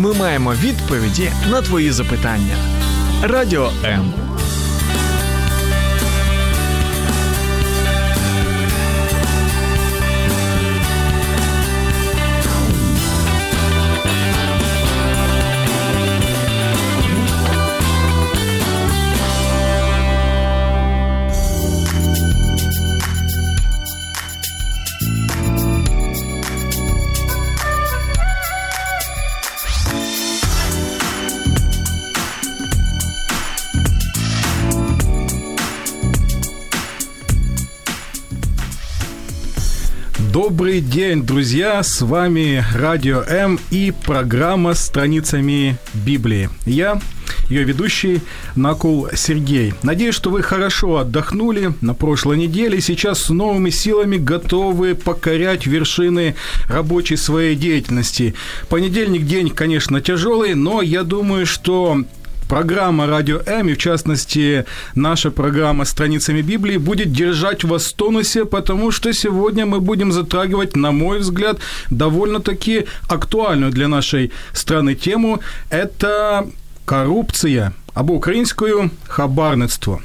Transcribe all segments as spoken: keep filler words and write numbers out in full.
Ми маємо відповіді на твої запитання. Радіо М. Добрый день, друзья! С вами Радио М и программа «Страницами Библии». Я, ее ведущий, Накул Сергей. Надеюсь, что вы хорошо отдохнули на прошлой неделе и сейчас с новыми силами готовы покорять вершины рабочей своей деятельности. Понедельник день, конечно, тяжелый, но я думаю, что программа «Радио М», и в частности наша программа «Страницами Библии» будет держать вас в тонусе, потому что сегодня мы будем затрагивать, на мой взгляд, довольно-таки актуальную для нашей страны тему. Это коррупция, або українською хабарництво.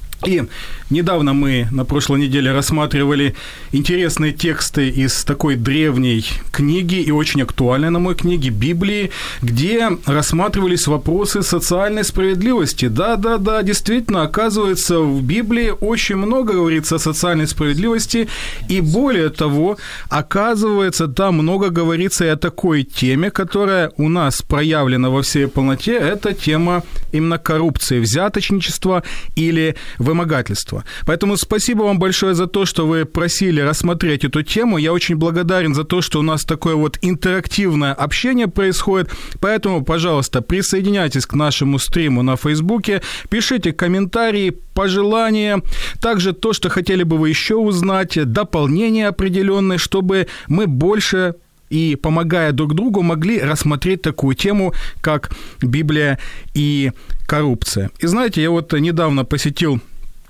И недавно мы на прошлой неделе рассматривали интересные тексты из такой древней книги и очень актуальной, на мой книге, Библии, где рассматривались вопросы социальной справедливости. Да-да-да, действительно, оказывается, в Библии очень много говорится о социальной справедливости, и более того, оказывается, там много говорится и о такой теме, которая у нас проявлена во всей полноте, это тема именно коррупции, взяточничества или вымогательства. Поэтому спасибо вам большое за то, что вы просили рассмотреть эту тему. Я очень благодарен за то, что у нас такое вот интерактивное общение происходит. Поэтому, пожалуйста, присоединяйтесь к нашему стриму на Фейсбуке, пишите комментарии, пожелания, также то, что хотели бы вы еще узнать, дополнения определенные, чтобы мы больше и, помогая друг другу, могли рассмотреть такую тему, как Библия и коррупция. И знаете, я вот недавно посетил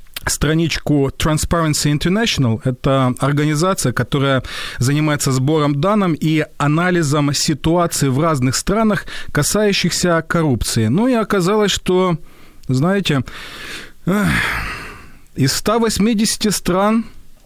страничку Transparency International. Это организация, которая занимается сбором данных и анализом ситуации в разных странах, касающихся коррупции. Ну и оказалось, что, знаете, из ста восьмидесяти стран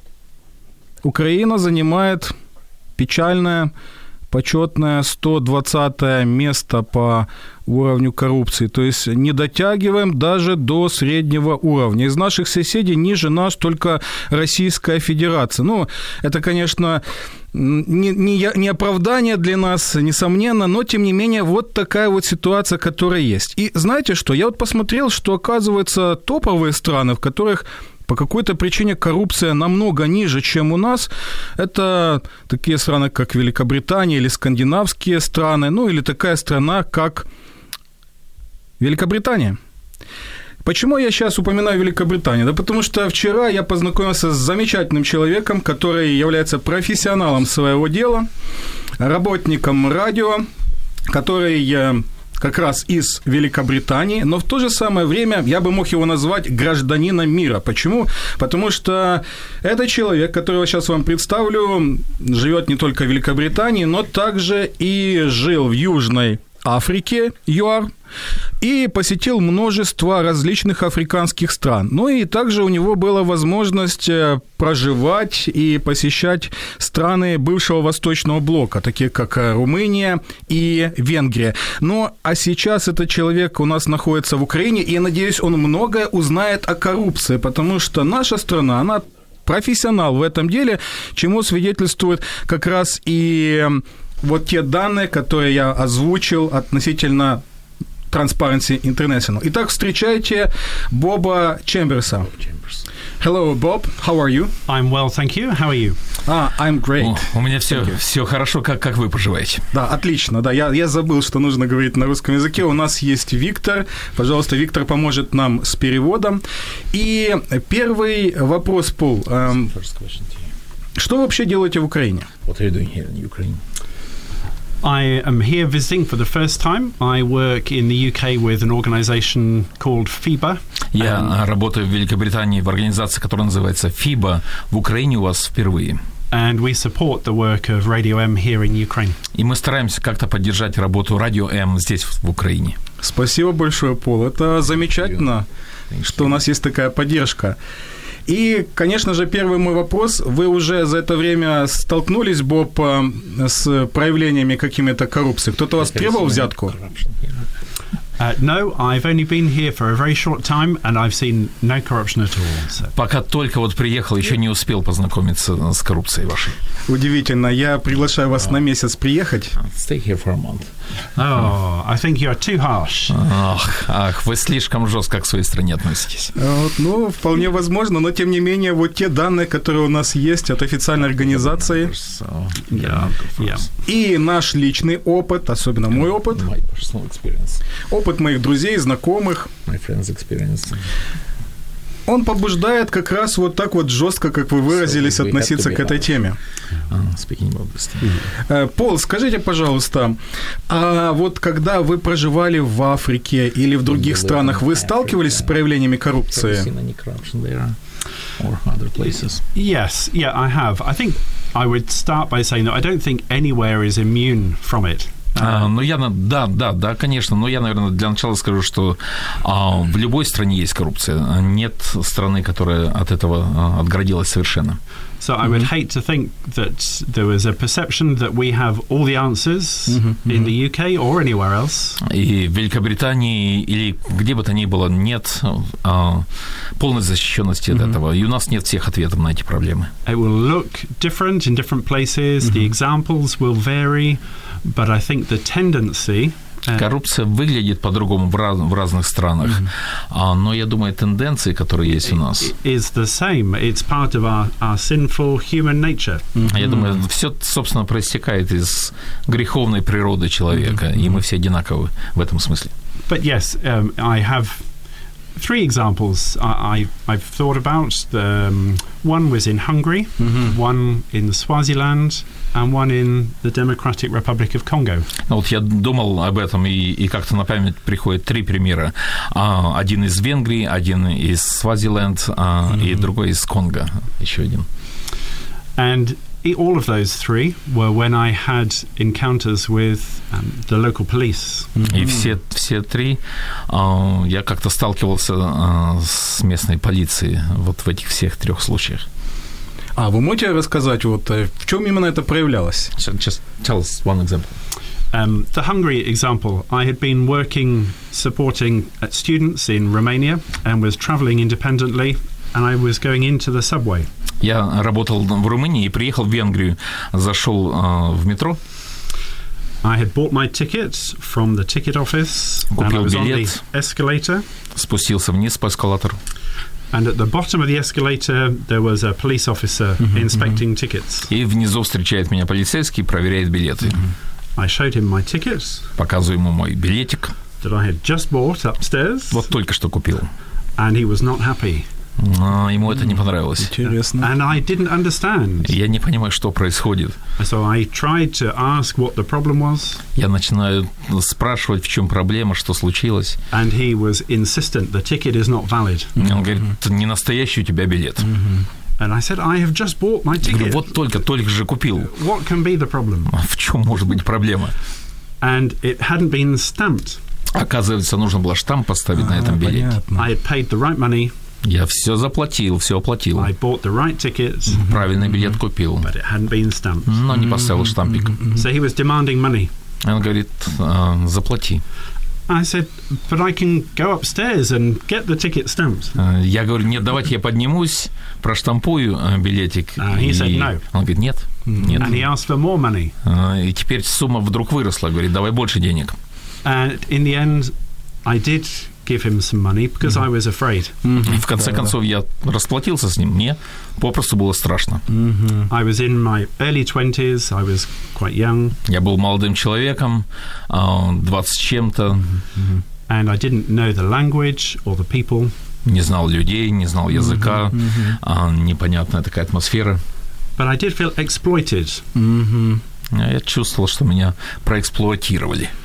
Украина занимает печальное, почетное сто двадцатое место по уровню коррупции. То есть не дотягиваем даже до среднего уровня. Из наших соседей ниже нас только Российская Федерация. Ну, это, конечно, не, не, не оправдание для нас, несомненно, но, тем не менее, вот такая вот ситуация, которая есть. И знаете что? Я вот посмотрел, что, оказывается, топовые страны, в которых по какой-то причине коррупция намного ниже, чем у нас. Это такие страны, как Великобритания или скандинавские страны, ну или такая страна, как Великобритания. Почему я сейчас упоминаю Великобританию? Да потому что вчера я познакомился с замечательным человеком, который является профессионалом своего дела, работником радио, который как раз из Великобритании, но в то же самое время я бы мог его назвать гражданином мира. Почему? Потому что это человек, которого сейчас вам представлю, живет не только в Великобритании, но также и жил в Южной Африке, ЮАР, и посетил множество различных африканских стран. Ну и также у него была возможность проживать и посещать страны бывшего Восточного блока, такие как Румыния и Венгрия. Ну а сейчас этот человек у нас находится в Украине, и я надеюсь, он многое узнает о коррупции, потому что наша страна, она профессионал в этом деле, чему свидетельствует как раз и вот те данные, которые я озвучил относительно Transparency International. Итак, встречайте Боба Чемберса. Hello, Bob. How are you? I'm well, thank you. How are you? Ah, I'm great. О, у меня все, все хорошо. Как, как вы поживаете? Да, отлично. Да, я, я забыл, что нужно говорить на русском языке. У нас есть Виктор. Пожалуйста, Виктор поможет нам с переводом. И первый вопрос, Пол. Эм, что вы вообще делаете в Украине? What are you doing here in Ukraine? I am here visiting for the first time. I work in the U K with an organization called FIBA. Я um, работаю в Великобритании в организации, которая называется FIBA. В Украине у вас впервые. And we support the work of Radio M here in Ukraine. И мы стараемся как-то поддержать работу Радио М здесь, в Украине. Спасибо большое, Пол. Это замечательно, что у нас есть такая поддержка. И, конечно же, первый мой вопрос. Вы уже за это время столкнулись, Боб, с проявлениями какими-то коррупции? Кто-то вас требовал взятку? Uh, no, I've only been here for a very short time, and I've seen no corruption at all. So. Пока только вот приехал, еще не успел познакомиться с коррупцией вашей. Удивительно. Я приглашаю вас oh. на месяц приехать. Stay here for a month. Oh, I think you are too harsh. Ах, ах, вы слишком жестко к своей стране относитесь. Вот, ну, вполне возможно, но тем не менее, вот те данные, которые у нас есть от официальной организации, so, yeah, yeah. и наш личный опыт, особенно мой опыт, опыт моих друзей, знакомых, он побуждает как раз вот так вот жестко, как вы выразились, so относиться к этой теме. Uh, Пол, скажите, пожалуйста, а вот когда вы проживали в Африке или в других странах, вы сталкивались с проявлениями коррупции? Yes, yeah, I have. I think I would start by saying that I don't think anywhere is immune from it. А, ну, я, да, да, да, конечно, но я, наверное, для начала скажу, что а, в любой стране есть коррупция. Нет страны, которая от этого а, отгородилась совершенно. So I would hate to think that there was a perception that we have all the answers mm-hmm. in the U K or anywhere else. И в Великобритании или где бы то ни было нет а, полной защищенности mm-hmm. от этого. И у нас нет всех ответов на эти проблемы. It will look different in different places. Mm-hmm. The examples will vary. But I think the tendency... Коррупция выглядит по-другому в, раз, в разных странах, mm-hmm. а, но я думаю, тенденции, которые есть у нас... Is the same. It's part of our, our sinful human nature. Mm-hmm. Я думаю, все, собственно, проистекает из греховной природы человека, mm-hmm. и мы все одинаковы в этом смысле. But yes, um, I have... Three examples I, I, I've thought about. Um, one was in Hungary, mm-hmm. one in Swaziland, and one in the Democratic Republic of Congo. Вот я думал об этом, и, и как-то на память приходят три примера. А, один из Венгрии, один из Свазиленд, а, mm-hmm. и другой из Конго, еще один. And all of those three were when I had encounters with um, the local police. И все, все три uh, я как-то сталкивался uh, с местной полицией вот в этих всех трех случаях. А вы можете рассказать, вот, в чем именно это проявлялось? Just tell us one example. Um, the Hungary example, I had been working, supporting students in Romania and was travelling independently, and I was going into the subway. Я работал в Румынии и приехал в Венгрию, зашел uh, в метро. I had bought my ticket from the ticket office. Купил and I was билет, on the escalator. Спустился вниз по эскалатору. And at the bottom of the escalator there was a police officer mm-hmm, inspecting mm-hmm. tickets. И внизу встречает меня полицейский, проверяет билеты. Mm-hmm. I showed him my tickets. Показываю ему мой билетик. That I had just bought upstairs. Вот только что купил. And he was not happy. Но ему это не понравилось. Интересно. And I didn't understand. Я не понимаю, что происходит. So I tried to ask what the problem was. Я начинаю спрашивать, в чем проблема, что случилось. And he was insistent the ticket is not valid. Mm-hmm. Он говорит, не настоящий у тебя билет. Mm-hmm. And I said, I have just bought my ticket. Я говорю, вот только, только же купил. What can be the problem? В чем может быть проблема? And it hadn't been stamped. Оказывается, нужно было штамп поставить а, на этом билете. Понятно. I had paid the right money. Я все заплатил, все оплатил. I bought the right tickets. Правильный билет купил. But it hadn't been stamped. Но не поставил штампик. So he was demanding money. Он говорит, заплати. I said, but I can go upstairs and get the ticket stamped. Я говорю, нет, давайте я поднимусь, проштампую билетик. Uh, he said no. Он говорит, нет, нет. And he asked for more money. И теперь сумма вдруг выросла. Говорит, давай больше денег. And in the end, I did give him some money because mm-hmm. I was afraid. Mm-hmm. В конце концов, я расплатился с ним. Мне попросту было страшно. Mm-hmm. I was in my early twenties. I was quite young. Я был молодым человеком, двадцать с чем-то. Mm-hmm. And I didn't know the language or the people. Не знал людей, не знал языка. Mm-hmm. Непонятная такая атмосфера. But I did feel exploited. Mm-hmm. Я чувствовал, что меня проэксплуатировали.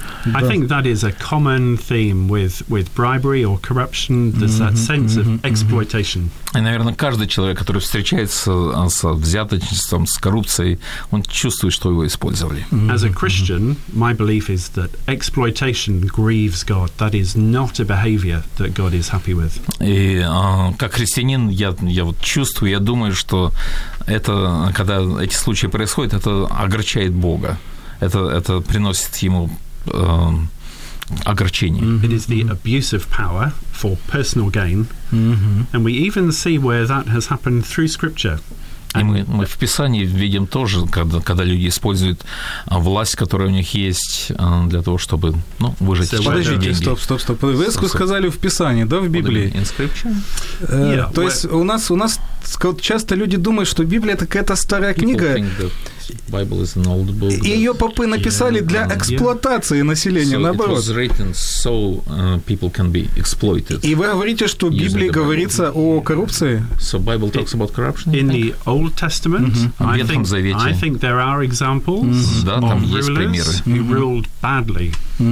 I Да. think that is a common theme with, with bribery or corruption. There's that sense of exploitation. И, наверное, каждый человек, который встречается с взяточеством, с коррупцией, он чувствует, что его использовали. As a Christian, my belief is that exploitation grieves God. That is not a behavior that God is happy with. И а, как христианин я, я вот чувствую, я думаю, что это, когда эти случаи происходят, это огорчает Бога. Это, это приносит ему э, огорчение. It is the abuse of power for personal gain. And we even see where that has happened through Scripture. И мы, мы в Писании видим тоже, когда, когда люди используют а, власть, которая у них есть, а, для того, чтобы, ну, выжать Подождите, Подождите, деньги. стоп, стоп, стоп. Вы Стоп, стоп. сказали в Писании, да, в Библии? In Scripture? Э, Yeah, То есть у нас, у нас ска- часто люди думают, что Библия – это какая-то старая People книга, think that Bible is an old book. и ее попы написали для Yeah. эксплуатации населения, So it наоборот. was written so uh, people can be exploited. И вы говорите, что в Using Библии the Bible. говорится о коррупции? So Bible talks about corruption? In the Old Testament, В I, Ветхом think, Завете. I think there are examples Да, of там есть rulers примеры. who ruled badly.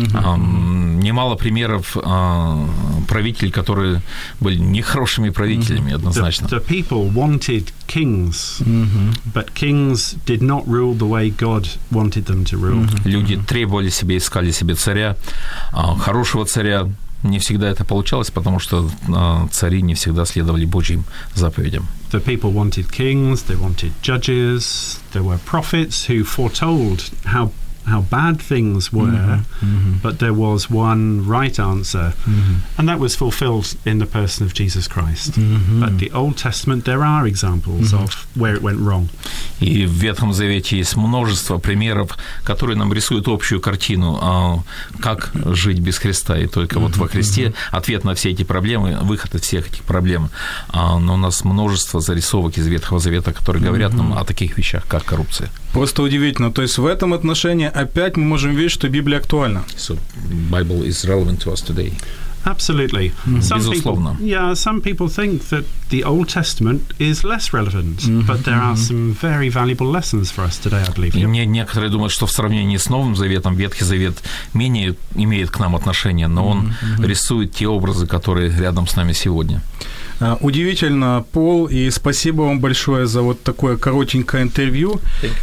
Um, немало примеров uh, правителей, которые были нехорошими правителями, The, однозначно. the people wanted kings, but kings did not rule the way God wanted them to rule. Люди требовали себе, искали себе царя, а, хорошего царя. Не всегда это получалось, потому что а, цари не всегда следовали Божьим заповедям. The people wanted kings, they wanted judges, there were prophets who foretold how how bad things were, but there was one right answer, and that was fulfilled in the person of Jesus Christ. But the Old Testament, there are examples of where it went wrong. И в Ветхом Завете есть множество примеров, которые нам рисуют общую картину, а, как жить без Христа. И только вот во Христе ответ на все эти проблемы, выход из всех этих проблем. А, но у нас множество зарисовок из Ветхого Завета, которые говорят нам о таких вещах, как коррупция. Просто удивительно. То есть в этом отношении опять мы можем видеть, что Библия актуальна. So Bible is relevant to us today. Absolutely. Some people, Безусловно. yeah, some people think that the Old Testament is less relevant, but there are some very valuable lessons for us today, I believe. И мне некоторые думают, что в сравнении с Новым Заветом Ветхий Завет менее имеет к нам отношение, но он рисует те образы, которые рядом с нами сегодня. А, Удивительно, Пол, и спасибо вам большое за вот такое коротенькое интервью.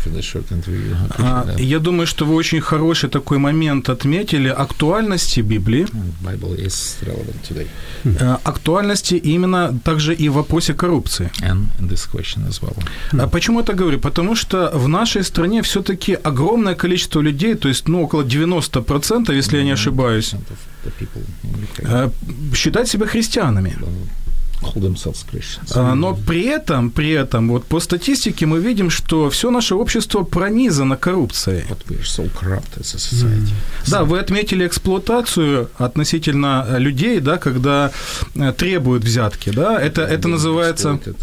А, Я думаю, что вы очень хороший такой момент отметили актуальности Библии, Bible is relevant today. а, актуальности именно также и в вопросе коррупции. And in this question as well. А почему это говорю? Потому что в нашей стране все-таки огромное количество людей, то есть ну, около девяносто процентов, если я не ошибаюсь, The people in Ukraine а, считают себя христианами. call themselves Christians. А, Но при этом, при этом, вот по статистике мы видим, что все наше общество пронизано коррупцией. But we are so corrupt as a society. Да, вы отметили эксплуатацию относительно людей, да, когда э, требуют взятки, да, это, это называется, Exploited.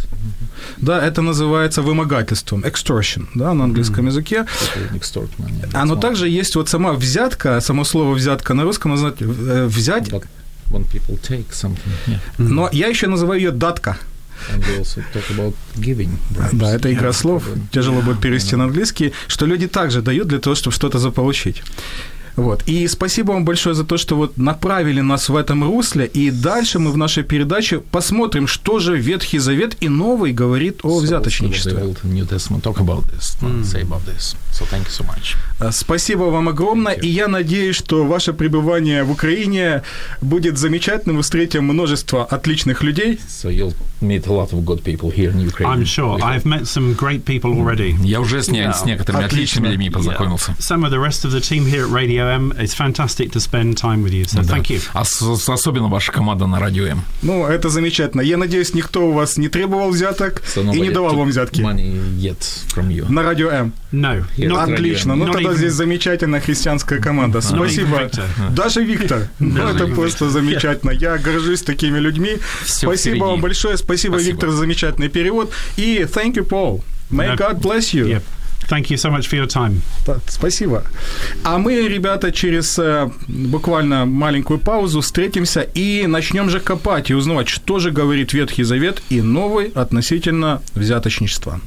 да, это называется вымогательством, extortion, да, на английском языке. People extort money. А, но That's также есть вот сама взятка, само слово взятка на русском называют э, взять, But when people take something, yeah. но я еще называю ее датка. And we also talk about giving. bribes. Да, это игра слов, Problem. тяжело будет перевести на английский, что люди также дают для того, чтобы что-то заполучить. Вот. И спасибо вам большое за то, что вот направили нас в этом русле, и дальше мы в нашей передаче посмотрим, что же Ветхий Завет и Новый говорит о So взяточничестве. the Old and New Testament talk about this, not say about this. So thank you so much. Спасибо вам огромное, и я надеюсь, что ваше пребывание в Украине будет замечательным, вы встретите множество отличных людей. So you'll meet a lot of good people here in Ukraine. I'm sure. I've met some great people already. Я уже с, не- Yeah. с некоторыми Отлично. отличными людьми познакомился. Some of the rest of the team here at Radio M, it's fantastic to spend time with you. So Да. thank you. А с- особенно ваша команда на Радио М. Ну, это замечательно. Я надеюсь, никто у вас не требовал взяток So и не nobody давал took вам взятки. money yet from you. На Радио М. No, Here. not, Отлично. Ну, Not тогда even- здесь замечательная христианская команда. Спасибо. Виктор. Даже Виктор. Ну, Даже это Виктор. просто замечательно. Я горжусь такими людьми. Всё Спасибо впереди. вам большое. Спасибо, Спасибо. Виктор, за замечательный перевод. И thank you, Paul. May No. God bless you. Yeah. Thank you so much for your time. Да, спасибо. А мы, ребята, через э, буквально маленькую паузу встретимся и начнем же копать и узнавать, что же говорит Ветхий Завет и Новый относительно взяточничества.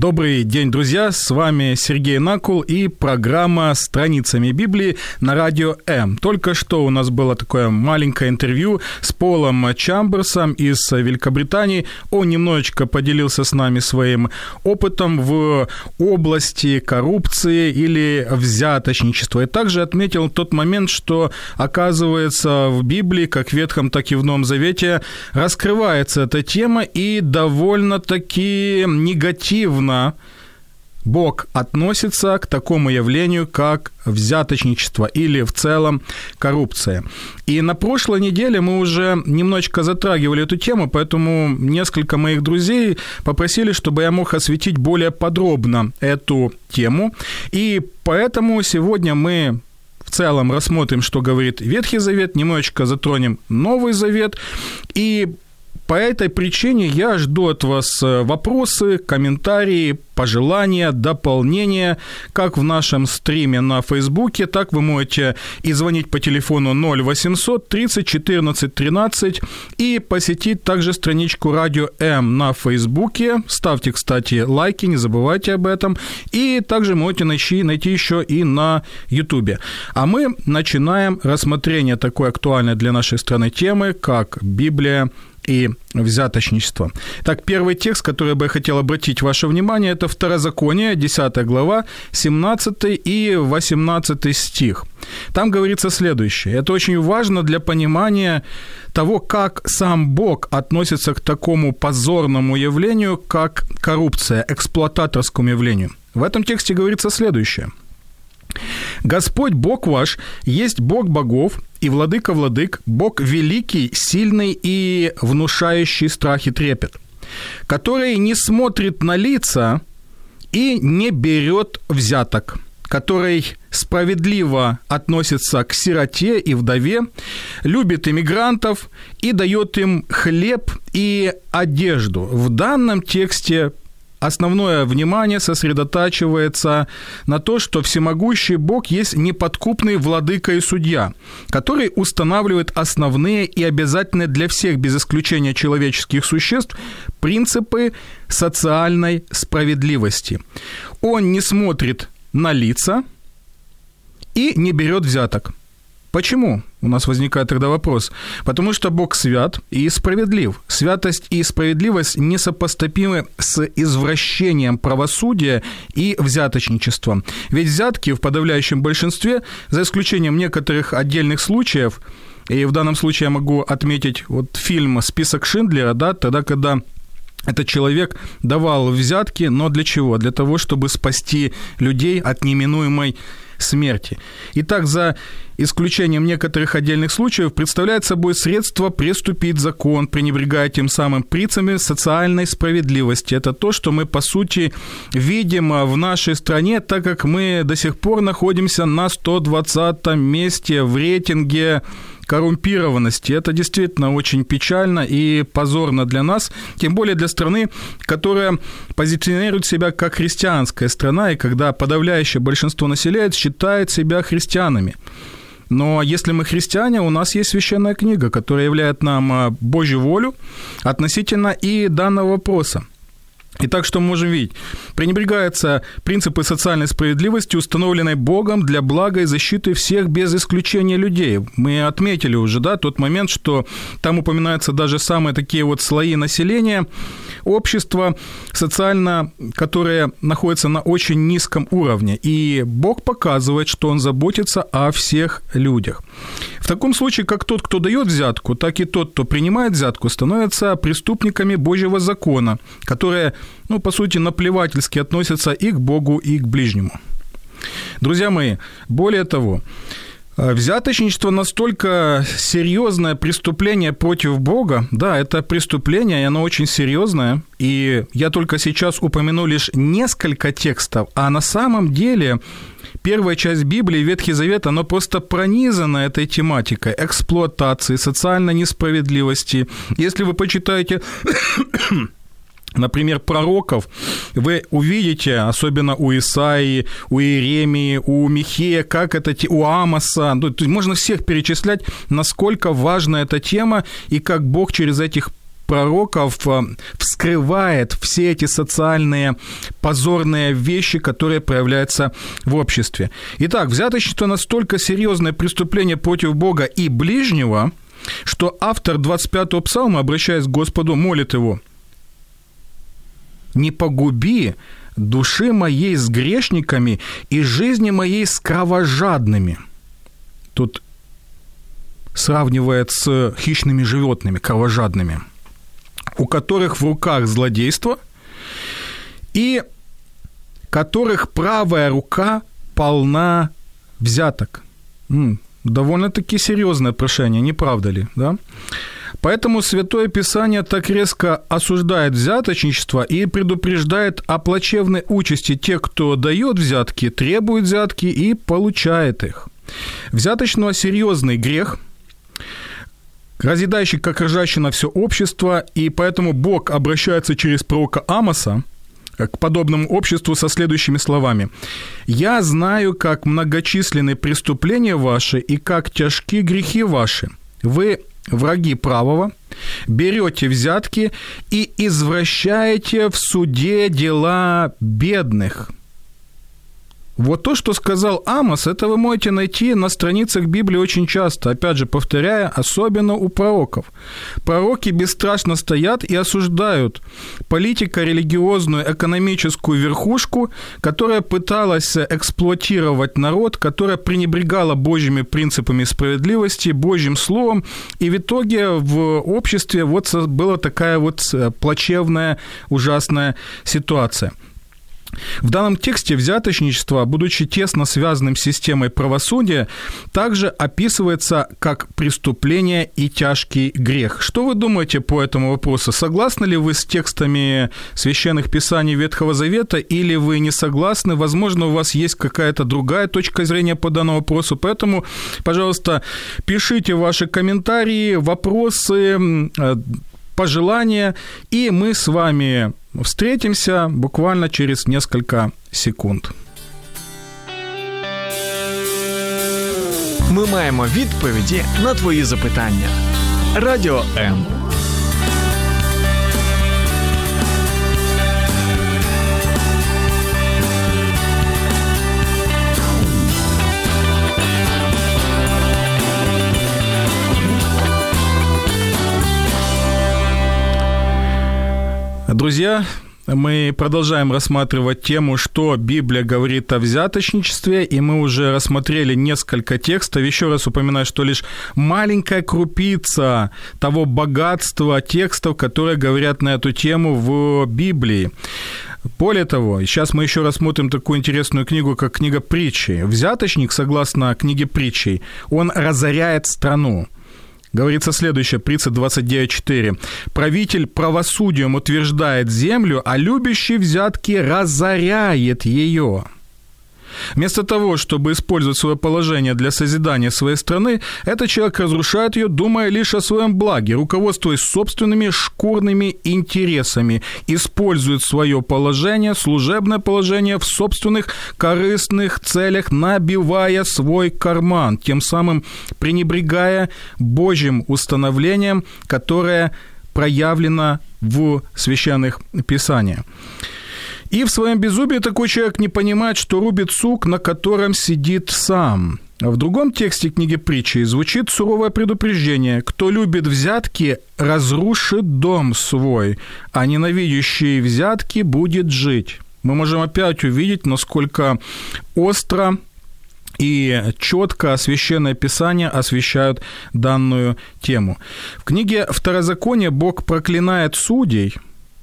Добрый день, друзья! С вами Сергей Накул и программа «Страницами Библии» на радио М. Только что у нас было такое маленькое интервью с Полом Чамберсом из Великобритании. Он немножечко поделился с нами своим опытом в области коррупции или взяточничества. И также отметил тот момент, что, оказывается, в Библии, как в Ветхом, так и в Новом Завете, раскрывается эта тема и довольно-таки негативно Бог относится к такому явлению, как взяточничество или в целом коррупция. И на прошлой неделе мы уже немножечко затрагивали эту тему, поэтому несколько моих друзей попросили, чтобы я мог осветить более подробно эту тему. И поэтому сегодня мы в целом рассмотрим, что говорит Ветхий Завет, немножечко затронем Новый Завет. И по этой причине я жду от вас вопросы, комментарии, пожелания, дополнения, как в нашем стриме на Фейсбуке, так вы можете и звонить по телефону ноль восемьсот тридцать четырнадцать тринадцать и посетить также страничку Радио М на Фейсбуке. Ставьте, кстати, лайки, не забывайте об этом. И также можете найти, найти еще и на Ютубе. А мы начинаем рассмотрение такой актуальной для нашей страны темы, как Библия и взяточничество. Так, первый текст, который я бы хотел обратить ваше внимание, это Второзаконие, десятая глава, семнадцатый и восемнадцатый стих. Там говорится следующее. Это очень важно для понимания того, как сам Бог относится к такому позорному явлению, как коррупция, эксплуататорскому явлению. В этом тексте говорится следующее. «Господь Бог ваш есть Бог богов и владыка владык, Бог великий, сильный и внушающий страх и трепет, который не смотрит на лица и не берет взяток, который справедливо относится к сироте и вдове, любит иммигрантов и дает им хлеб и одежду». В данном тексте основное внимание сосредотачивается на то, что всемогущий Бог есть неподкупный владыка и судья, который устанавливает основные и обязательные для всех, без исключения человеческих существ, принципы социальной справедливости. Он не смотрит на лица и не берет взяток. Почему? У нас возникает тогда вопрос. Потому что Бог свят и справедлив. Святость и справедливость несопоставимы с извращением правосудия и взяточничеством. Ведь взятки в подавляющем большинстве, за исключением некоторых отдельных случаев, и в данном случае я могу отметить вот фильм «Список Шиндлера», да, тогда, когда этот человек давал взятки, но для чего? Для того, чтобы спасти людей от неминуемой смерти. Итак, за исключением некоторых отдельных случаев, представляет собой средство преступить закон, пренебрегая тем самым принципами социальной справедливости. Это то, что мы, по сути, видим в нашей стране, так как мы до сих пор находимся на сто двадцатом месте в рейтинге коррумпированности. Это действительно очень печально и позорно для нас, тем более для страны, которая позиционирует себя как христианская страна, и когда подавляющее большинство населения считает себя христианами. Но если мы христиане, у нас есть священная книга, которая являет нам Божью волю относительно и данного вопроса. Итак, что мы можем видеть? Пренебрегаются принципы социальной справедливости, установленные Богом для блага и защиты всех без исключения людей. Мы отметили уже, да, тот момент, что там упоминаются даже самые такие вот слои населения, общества социально, которые находятся на очень низком уровне. И Бог показывает, что Он заботится о всех людях. В таком случае, как тот, кто дает взятку, так и тот, кто принимает взятку, становятся преступниками Божьего закона, которые, ну, по сути, наплевательски относятся и к Богу, и к ближнему. Друзья мои, более того, взяточничество настолько серьезное преступление против Бога, да, это преступление, и оно очень серьезное, и я только сейчас упомяну лишь несколько текстов, а на самом деле первая часть Библии, Ветхий Завет, оно просто пронизано этой тематикой эксплуатации, социальной несправедливости. Если вы почитаете, например, пророков, вы увидите, особенно у Исаии, у Иеремии, у Михея, как это, у Амоса, можно всех перечислять, насколько важна эта тема и как Бог через этих пророков вскрывает все эти социальные позорные вещи, которые проявляются в обществе. Итак, взяточничество настолько серьезное преступление против Бога и ближнего, что автор двадцать пятого псалма, обращаясь к Господу, молит его: «Не погуби души моей с грешниками и жизни моей с кровожадными». Тут сравнивает с хищными животными, кровожадными, у которых в руках злодейство и которых правая рука полна взяток. М-м, довольно-таки серьезное прошение, не правда ли? Да? Поэтому Святое Писание так резко осуждает взяточничество и предупреждает о плачевной участи тех, кто дает взятки, требует взятки и получает их. Взяточного серьезный грех, разъедающий как ржавчина все общество, и поэтому Бог обращается через пророка Амоса к подобному обществу со следующими словами: «Я знаю, как многочисленны преступления ваши и как тяжки грехи ваши. Вы враги правого, берете взятки и извращаете в суде дела бедных». Вот то, что сказал Амос, это вы можете найти на страницах Библии очень часто, опять же, повторяя, особенно у пророков. Пророки бесстрашно стоят и осуждают политико-религиозную экономическую верхушку, которая пыталась эксплуатировать народ, которая пренебрегала Божьими принципами справедливости, Божьим словом, и в итоге в обществе вот была такая вот плачевная, ужасная ситуация. В данном тексте взяточничество, будучи тесно связанным с системой правосудия, также описывается как преступление и тяжкий грех. Что вы думаете по этому вопросу? Согласны ли вы с текстами священных писаний Ветхого Завета или вы не согласны? Возможно, у вас есть какая-то другая точка зрения по данному вопросу. Поэтому, пожалуйста, пишите ваши комментарии, вопросы, пожелания, и мы с вами встретимся буквально через несколько секунд. Ми маємо відповіді на твої запитання. Радіо М. Друзья, мы продолжаем рассматривать тему, что Библия говорит о взяточничестве, и мы уже рассмотрели несколько текстов. Еще раз упоминаю, что лишь маленькая крупица того богатства текстов, которые говорят на эту тему в Библии. Более того, сейчас мы еще рассмотрим такую интересную книгу, как книга притчей. Взяточник, согласно книге притчей, он разоряет страну. Говорится следующее, Притча двадцать девять четыре. «Правитель правосудием утверждает землю, а любящий взятки разоряет ее». Вместо того, чтобы использовать свое положение для созидания своей страны, этот человек разрушает ее, думая лишь о своем благе, руководствуясь собственными шкурными интересами, использует свое положение, служебное положение в собственных корыстных целях, набивая свой карман, тем самым пренебрегая Божьим установлением, которое проявлено в священных писаниях. И в своем безумии такой человек не понимает, что рубит сук, на котором сидит сам. В другом тексте книги притчи звучит суровое предупреждение: «Кто любит взятки, разрушит дом свой, а ненавидящий взятки будет жить». Мы можем опять увидеть, насколько остро и четко Священное Писание освещают данную тему. В книге Второзакония Бог проклинает судей,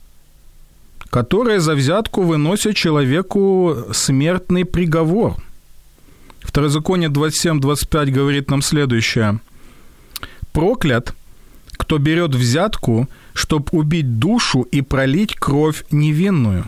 которые за взятку выносят человеку смертный приговор. Второзаконие двадцать семь двадцать пять говорит нам следующее: «Проклят, кто берет взятку, чтоб убить душу и пролить кровь невинную».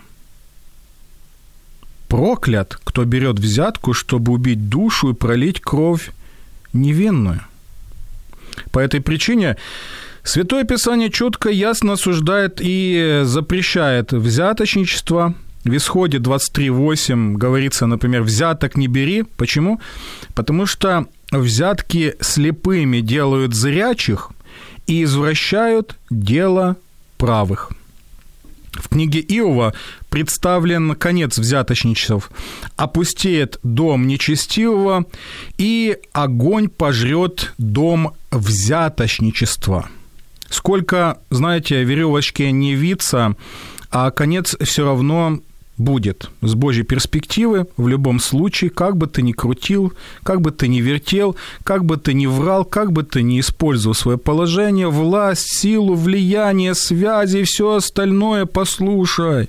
Проклят, кто берет взятку, чтобы убить душу и пролить кровь невинную. По этой причине Святое Писание четко, ясно осуждает и запрещает взяточничество. В Исходе двадцать три восемь говорится, например, «взяток не бери». Почему? Потому что взятки слепыми делают зрячих и извращают дело правых. В книге Иова представлен конец взяточничеств. «Опустеет дом нечестивого, и огонь пожрет дом взяточничества». Сколько, знаете, веревочки не виться, а конец все равно будет. С Божьей перспективы, в любом случае, как бы ты ни крутил, как бы ты ни вертел, как бы ты ни врал, как бы ты ни использовал свое положение, власть, силу, влияние, связи и все остальное, послушай.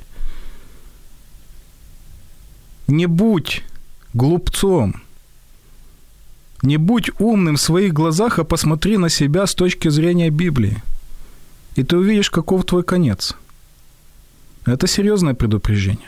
Не будь глупцом. Не будь умным в своих глазах, а посмотри на себя с точки зрения Библии. И ты увидишь, каков твой конец. Это серьезное предупреждение.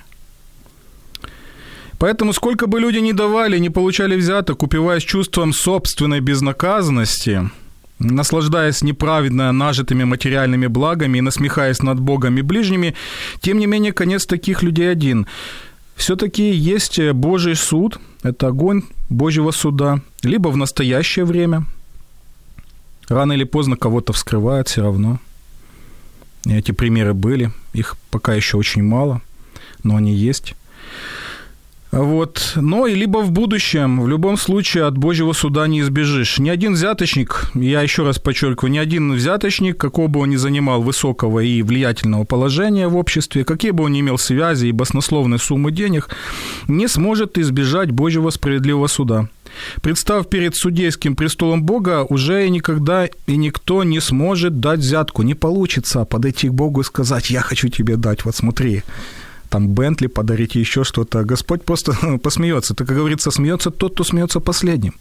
Поэтому сколько бы люди ни давали, не получали взяток, упиваясь чувством собственной безнаказанности, наслаждаясь неправедно нажитыми материальными благами и насмехаясь над Богом и ближними, тем не менее, конец таких людей один. Все-таки есть Божий суд, это огонь Божьего суда, либо в настоящее время. Рано или поздно кого-то вскрывают все равно. И эти примеры были, их пока еще очень мало, но они есть. Вот. Но и либо в будущем, в любом случае, от Божьего суда не избежишь. Ни один взяточник, я еще раз подчеркиваю, ни один взяточник, какого бы он ни занимал высокого и влиятельного положения в обществе, какие бы он ни имел связи и баснословные суммы денег, не сможет избежать Божьего справедливого суда. Представ перед судейским престолом Бога, уже никогда и никто не сможет дать взятку. Не получится подойти к Богу и сказать: «Я хочу тебе дать, вот смотри». Там Бентли подарить, еще что-то. Господь просто посмеется. Так, как говорится, смеется тот, кто смеется последним.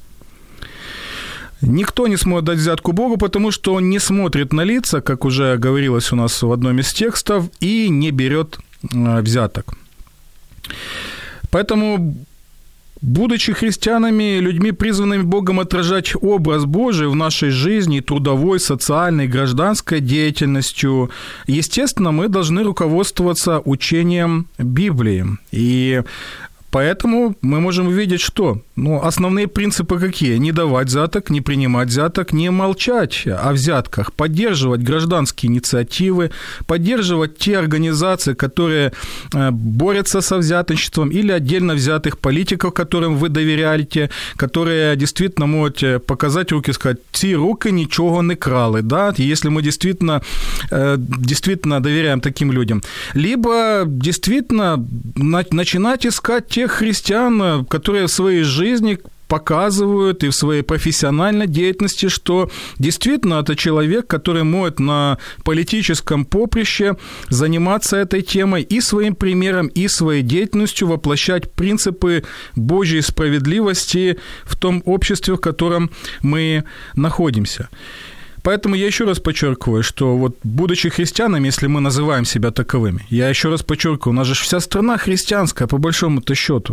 Никто не сможет дать взятку Богу, потому что он не смотрит на лица, как уже говорилось у нас в одном из текстов, и не берет взяток. Поэтому, будучи христианами, людьми, призванными Богом отражать образ Божий в нашей жизни, трудовой, социальной, гражданской деятельностью, естественно, мы должны руководствоваться учением Библии. И поэтому мы можем увидеть, что ну, основные принципы какие? Не давать взяток, не принимать взяток, не молчать о взятках, поддерживать гражданские инициативы, поддерживать те организации, которые борются со взяточеством, или отдельно взятых политиков, которым вы доверяете, которые действительно могут показать руки и сказать: «Ці руки ничего не крали». Да? Если мы действительно, действительно доверяем таким людям. Либо действительно начинать искать тех христиан, которые в своей жизни показывают и в своей профессиональной деятельности, что действительно это человек, который может на политическом поприще заниматься этой темой и своим примером, и своей деятельностью воплощать принципы Божьей справедливости в том обществе, в котором мы находимся. Поэтому я еще раз подчеркиваю, что вот будучи христианами, если мы называем себя таковыми, я еще раз подчеркиваю, у нас же вся страна христианская, по большому-то счету.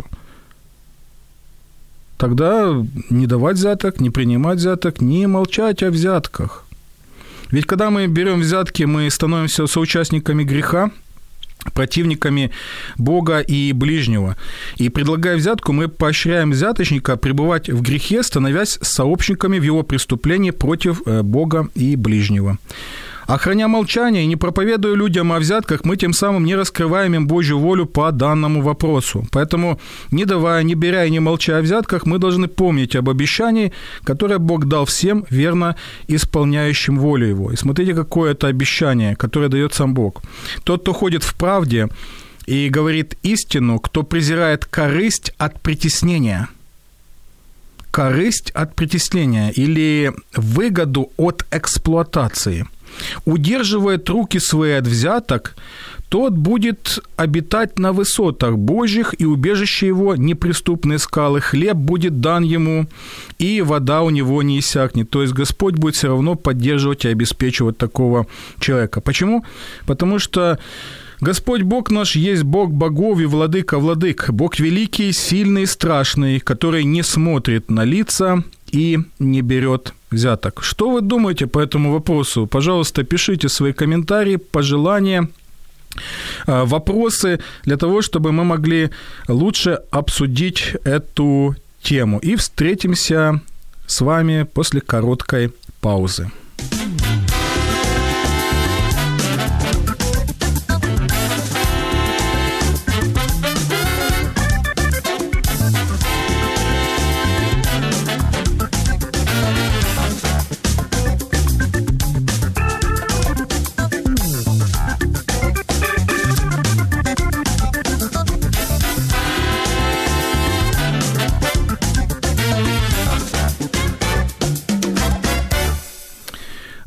Тогда не давать взяток, не принимать взяток, не молчать о взятках. Ведь когда мы берем взятки, мы становимся соучастниками греха, противниками Бога и ближнего. И предлагая взятку, мы поощряем взяточника пребывать в грехе, становясь сообщниками в его преступлении против Бога и ближнего. Охраня молчание и не проповедуя людям о взятках, мы тем самым не раскрываем им Божью волю по данному вопросу. Поэтому, не давая, не беря и не молча о взятках, мы должны помнить об обещании, которое Бог дал всем верно исполняющим волю Его. И смотрите, какое это обещание, которое дает сам Бог. Тот, кто ходит в правде и говорит истину, кто презирает корысть от притеснения. Корысть от притеснения или выгоду от эксплуатации. Удерживает руки свои от взяток, тот будет обитать на высотах Божьих, и убежище его неприступные скалы, хлеб будет дан ему, и вода у него не иссякнет. То есть Господь будет все равно поддерживать и обеспечивать такого человека. Почему? Потому что Господь Бог наш есть Бог богов и владыка владык, Бог великий, сильный и страшный, который не смотрит на лица и не берет взяток. Что вы думаете по этому вопросу? Пожалуйста, пишите свои комментарии, пожелания, вопросы, для того, чтобы мы могли лучше обсудить эту тему. И встретимся с вами после короткой паузы.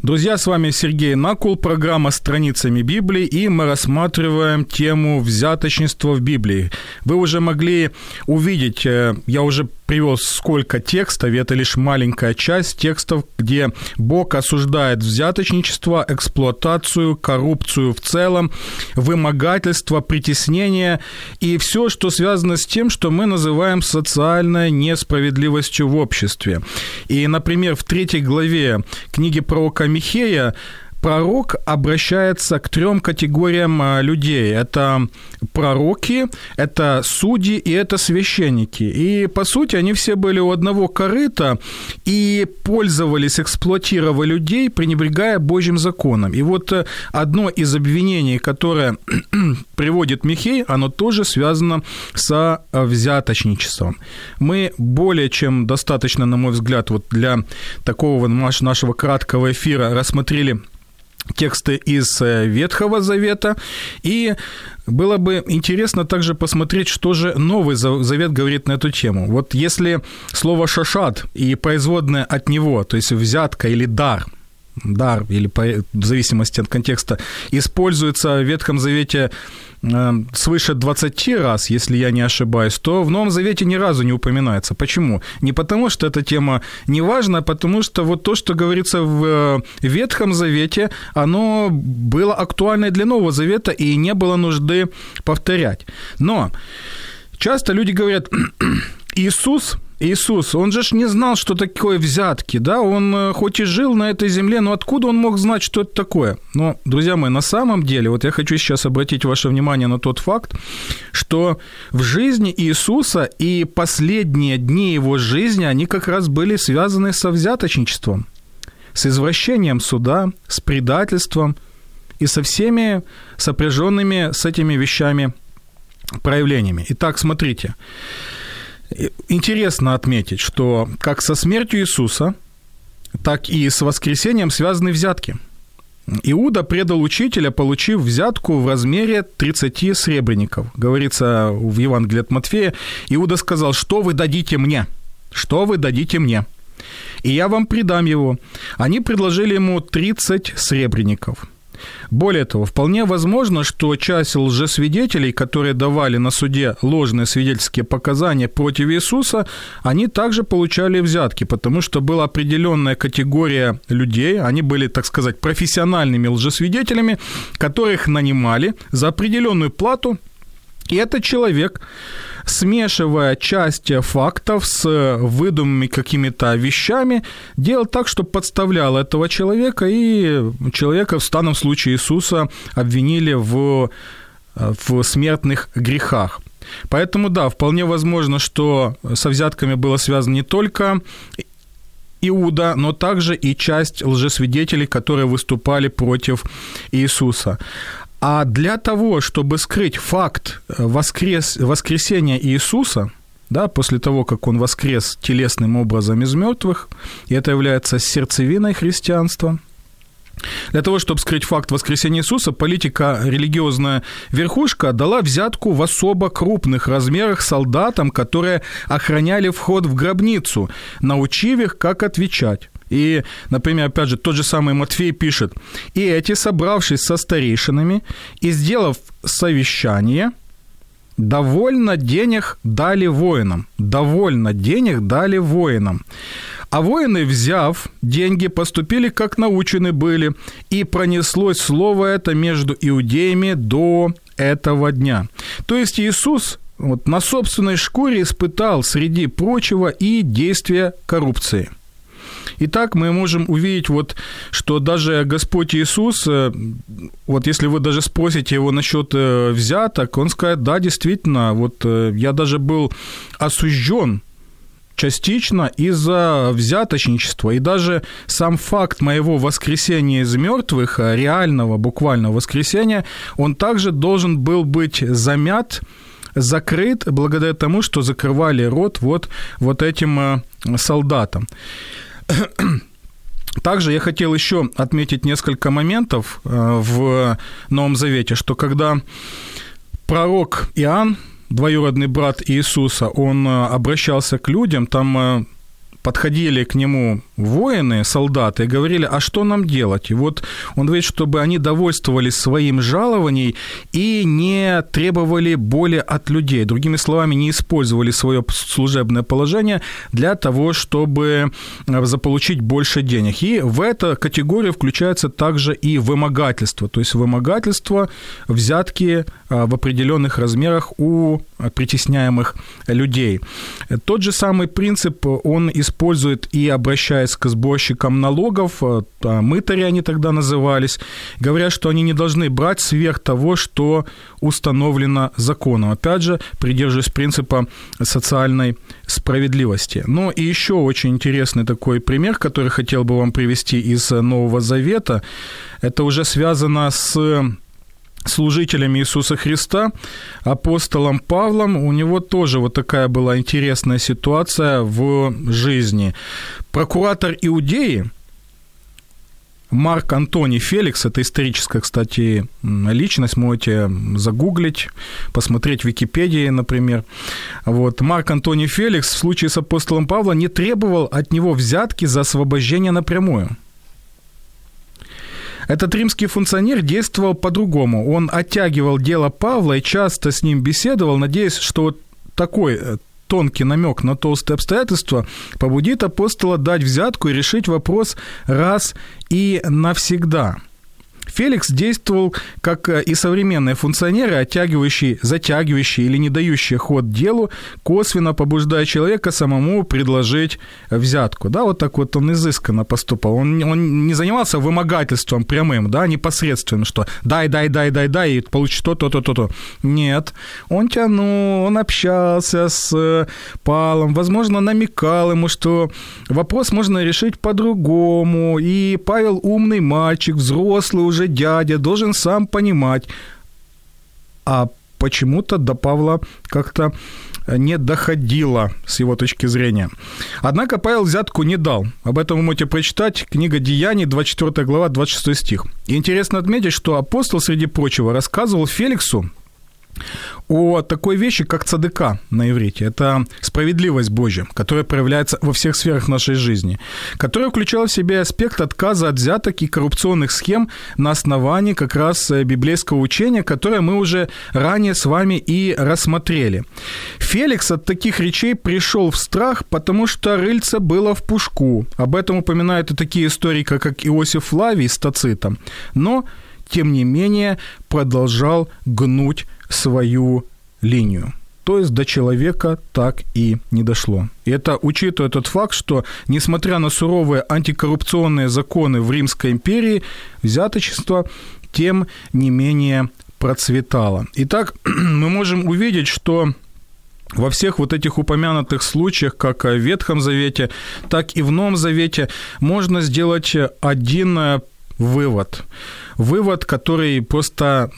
Друзья, с вами Сергей Накул, программа «Страницами Библии», и мы рассматриваем тему взяточничества в Библии. Вы уже могли увидеть, я уже привел сколько текстов, это лишь маленькая часть текстов, где Бог осуждает взяточничество, эксплуатацию, коррупцию в целом, вымогательство, притеснение и все, что связано с тем, что мы называем социальной несправедливостью в обществе. И, например, в третьей главе книги пророка Михея пророк обращается к трем категориям людей. Это пророки, это судьи и это священники. И, по сути, они все были у одного корыта и пользовались, эксплуатировали людей, пренебрегая Божьим законом. И вот одно из обвинений, которое приводит Михей, оно тоже связано со взяточничеством. Мы более чем достаточно, на мой взгляд, вот для такого нашего краткого эфира рассмотрели тексты из Ветхого Завета, и было бы интересно также посмотреть, что же Новый Завет говорит на эту тему. Вот если слово «шашат» и производное от него, то есть взятка или дар, дар, или по, в зависимости от контекста, используется в Ветхом Завете э, свыше двадцати раз, если я не ошибаюсь, то в Новом Завете ни разу не упоминается. Почему? Не потому, что эта тема не важна, а потому что вот то, что говорится в Ветхом Завете, оно было актуально для Нового Завета, и не было нужды повторять. Но часто люди говорят, Иисус... Иисус, он же ж не знал, что такое взятки, да, он хоть и жил на этой земле, но откуда он мог знать, что это такое? Но, друзья мои, на самом деле, вот я хочу сейчас обратить ваше внимание на тот факт, что в жизни Иисуса и последние дни его жизни, они как раз были связаны со взяточничеством, с извращением суда, с предательством и со всеми сопряженными с этими вещами проявлениями. Итак, смотрите. Интересно отметить, что как со смертью Иисуса, так и с воскресением связаны взятки. Иуда предал учителя, получив взятку в размере тридцати сребреников. Говорится в Евангелии от Матфея, Иуда сказал: «Что вы дадите мне? Что вы дадите мне? И я вам придам его». Они предложили ему тридцать сребреников. Более того, вполне возможно, что часть лжесвидетелей, которые давали на суде ложные свидетельские показания против Иисуса, они также получали взятки, потому что была определенная категория людей, они были, так сказать, профессиональными лжесвидетелями, которых нанимали за определенную плату. И этот человек, смешивая часть фактов с выдуманными какими-то вещами, делал так, что подставлял этого человека, и человека, в данном случае Иисуса, обвинили в, в смертных грехах. Поэтому, да, вполне возможно, что со взятками было связано не только Иуда, но также и часть лжесвидетелей, которые выступали против Иисуса. А для того, чтобы скрыть факт воскрес, воскресения Иисуса, да, после того, как он воскрес телесным образом из мертвых, и это является сердцевиной христианства, для того, чтобы скрыть факт воскресения Иисуса, политика религиозная верхушка дала взятку в особо крупных размерах солдатам, которые охраняли вход в гробницу, научив их, как отвечать. И, например, опять же, тот же самый Матфей пишет: «И эти, собравшись со старейшинами и сделав совещание, довольно денег дали воинам». Довольно денег дали воинам. А воины, взяв деньги, поступили, как научены были, и пронеслось слово это между иудеями до этого дня. То есть Иисус вот на собственной шкуре испытал, среди прочего, и действия коррупции. Итак, мы можем увидеть, вот, что даже Господь Иисус, вот если вы даже спросите его насчет взяток, он скажет: да, действительно, вот я даже был осужден частично из-за взяточничества, и даже сам факт моего воскресения из мертвых, реального, буквального воскресения, он также должен был быть замят, закрыт благодаря тому, что закрывали рот вот, вот этим солдатам. Также я хотел еще отметить несколько моментов в Новом Завете, что когда пророк Иоанн, двоюродный брат Иисуса, он обращался к людям, там подходили к нему воины, солдаты, и говорили, а что нам делать? И вот он говорит, чтобы они довольствовались своим жалованием и не требовали боли от людей. Другими словами, не использовали свое служебное положение для того, чтобы заполучить больше денег. И в эту категорию включается также и вымогательство. То есть вымогательство, взятки в определенных размерах у притесняемых людей. Тот же самый принцип он использует и обращаясь к сборщикам налогов, мытари они тогда назывались, говоря, что они не должны брать сверх того, что установлено законом. Опять же, придерживаясь принципа социальной справедливости. Ну и еще очень интересный такой пример, который хотел бы вам привести из Нового Завета. Это уже связано с служителями Иисуса Христа, апостолом Павлом. У него тоже вот такая была интересная ситуация в жизни. Прокуратор Иудеи Марк Антоний Феликс, это историческая, кстати, личность, можете загуглить, посмотреть в Википедии, например. Вот. Марк Антоний Феликс в случае с апостолом Павлом не требовал от него взятки за освобождение напрямую. Этот римский функционер действовал по-другому. Он оттягивал дело Павла и часто с ним беседовал, надеясь, что вот такой тонкий намек на толстые обстоятельства побудит апостола дать взятку и решить вопрос раз и навсегда. Феликс действовал, как и современные функционеры, оттягивающие, затягивающие или не дающие ход делу, косвенно побуждая человека самому предложить взятку. Да, вот так вот он изысканно поступал. Он, он не занимался вымогательством прямым, да, непосредственным, что дай, дай, дай, дай, дай, и получишь то, то, то, то, то. Нет, он тянул, он общался с Павлом, возможно, намекал ему, что вопрос можно решить по-другому, и Павел умный мальчик, взрослый уже дядя, должен сам понимать. А почему-то до Павла как-то не доходило с его точки зрения. Однако Павел взятку не дал. Об этом вы можете прочитать. Книга Деяний, двадцать четвёртая глава, двадцать шестой стих. И интересно отметить, что апостол, среди прочего, рассказывал Феликсу о такой вещи, как цадыка на иврите. Это справедливость Божья, которая проявляется во всех сферах нашей жизни, которая включала в себя аспект отказа от взяток и коррупционных схем на основании как раз библейского учения, которое мы уже ранее с вами и рассмотрели. Феликс от таких речей пришел в страх, потому что рыльце было в пушку. Об этом упоминают и такие историки, как Иосиф Флавий с Тацитом. Но, тем не менее, продолжал гнуть свою линию. То есть до человека так и не дошло. И это учитывая тот факт, что, несмотря на суровые антикоррупционные законы в Римской империи, взяточество, тем не менее, процветало. Итак, мы можем увидеть, что во всех вот этих упомянутых случаях, как в Ветхом Завете, так и в Новом Завете, можно сделать один вывод. Вывод, который просто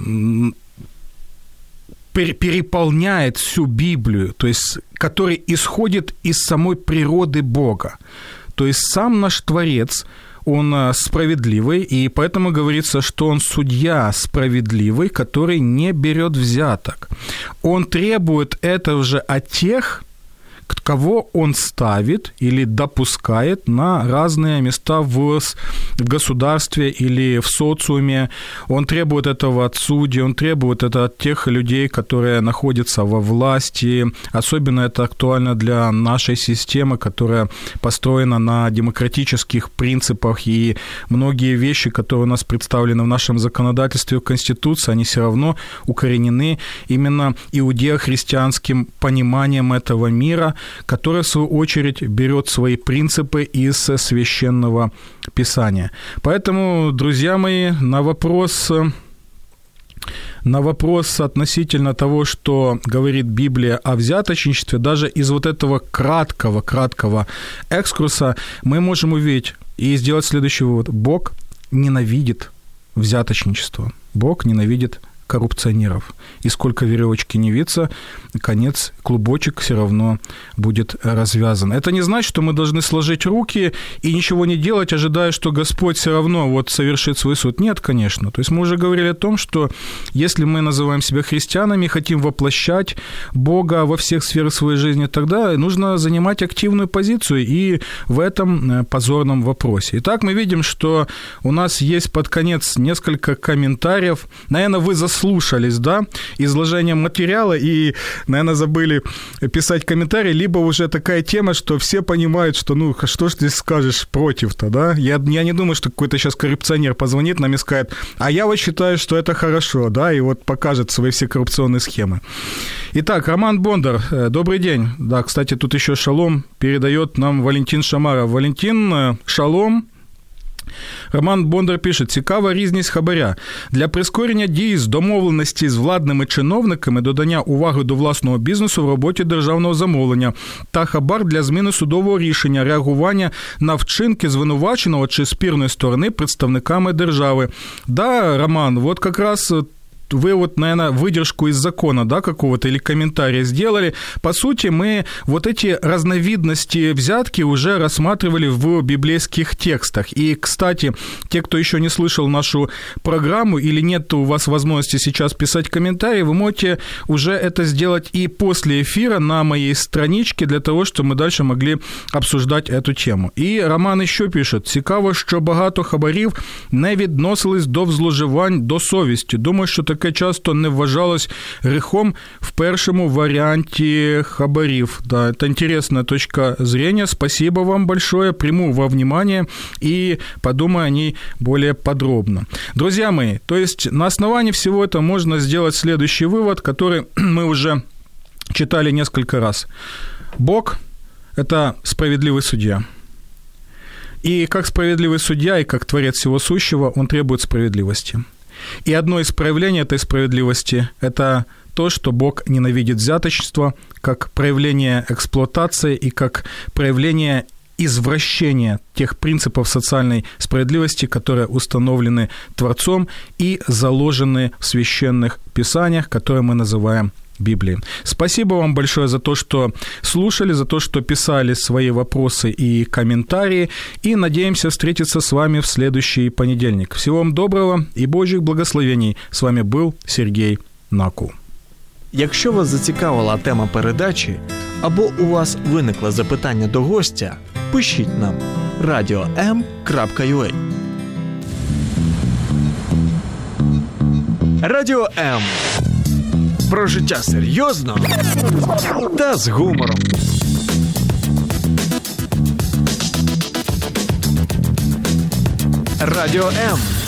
переполняет всю Библию, то есть который исходит из самой природы Бога. То есть сам наш Творец, он справедливый, и поэтому говорится, что он судья справедливый, который не берет взяток. Он требует этого же от тех, кого он ставит или допускает на разные места в государстве или в социуме. Он требует этого от судей, он требует это от тех людей, которые находятся во власти. Особенно это актуально для нашей системы, которая построена на демократических принципах, и многие вещи, которые у нас представлены в нашем законодательстве, в Конституции, они все равно укоренены именно иудео-христианским пониманием этого мира, которая, в свою очередь, берет свои принципы из Священного Писания. Поэтому, друзья мои, на вопрос, на вопрос относительно того, что говорит Библия о взяточничестве, даже из вот этого краткого, краткого экскурса мы можем увидеть и сделать следующий вывод. Бог ненавидит взяточничество. Бог ненавидит коррупционеров. И сколько веревочки не виться, конец, клубочек все равно будет развязан. Это не значит, что мы должны сложить руки и ничего не делать, ожидая, что Господь все равно вот совершит свой суд. Нет, конечно. То есть мы уже говорили о том, что если мы называем себя христианами, хотим воплощать Бога во всех сферах своей жизни, тогда нужно занимать активную позицию и в этом позорном вопросе. Итак, мы видим, что у нас есть под конец несколько комментариев. Наверное, вы заслушались, да, изложением материала и, наверное, забыли писать комментарии, либо уже такая тема, что все понимают, что, ну, что ж ты скажешь против-то, да? Я, я не думаю, что какой-то сейчас коррупционер позвонит нам и скажет, а я вот считаю, что это хорошо, да, и вот покажет свои все коррупционные схемы. Итак, Роман Бондар, добрый день. Да, кстати, тут еще шалом передает нам Валентин Шамаров. Валентин, шалом. Роман Бондар пише: «Цікава різність хабаря. Для прискорення дій з домовленості з владними чиновниками, додання уваги до власного бізнесу в роботі державного замовлення та хабар для зміни судового рішення, реагування на вчинки звинуваченого чи спірної сторони представниками держави». Да, Роман, вот как раз вы вот, наверное, выдержку из закона, да, какого-то или комментария сделали. По сути, мы вот эти разновидности взятки уже рассматривали в библейских текстах. И, кстати, те, кто еще не слышал нашу программу или нет у вас возможности сейчас писать комментарии, вы можете уже это сделать и после эфира на моей страничке для того, чтобы мы дальше могли обсуждать эту тему. И Роман еще пишет: «Цікаво, що багато хабарів не відносились до зловживань до совісті. Думаю, що так таке часто не вважалось грехом в першому варианте хабарів». Да, это интересная точка зрения. Спасибо вам большое. Приму во внимание и подумаю о ней более подробно. Друзья мои, то есть на основании всего этого можно сделать следующий вывод, который мы уже читали несколько раз. Бог – это справедливый судья. И как справедливый судья, и как творец всего сущего, он требует справедливости. И одно из проявлений этой справедливости – это то, что Бог ненавидит взяточество, как проявление эксплуатации и как проявление извращения тех принципов социальной справедливости, которые установлены Творцом и заложены в священных писаниях, которые мы называем Библии. Спасибо вам большое за то, что слушали, за то, что писали свои вопросы и комментарии, и надеемся встретиться с вами в следующий понедельник. Всего вам доброго и Божьих благословений. С вами был Сергей Накул. Якщо вас зацікавила тема передачі або у вас виникло запитання до гостя, пишіть нам радіо ем крапка ю а. Радіо М. Про життя серйозно та з гумором. Радіо М.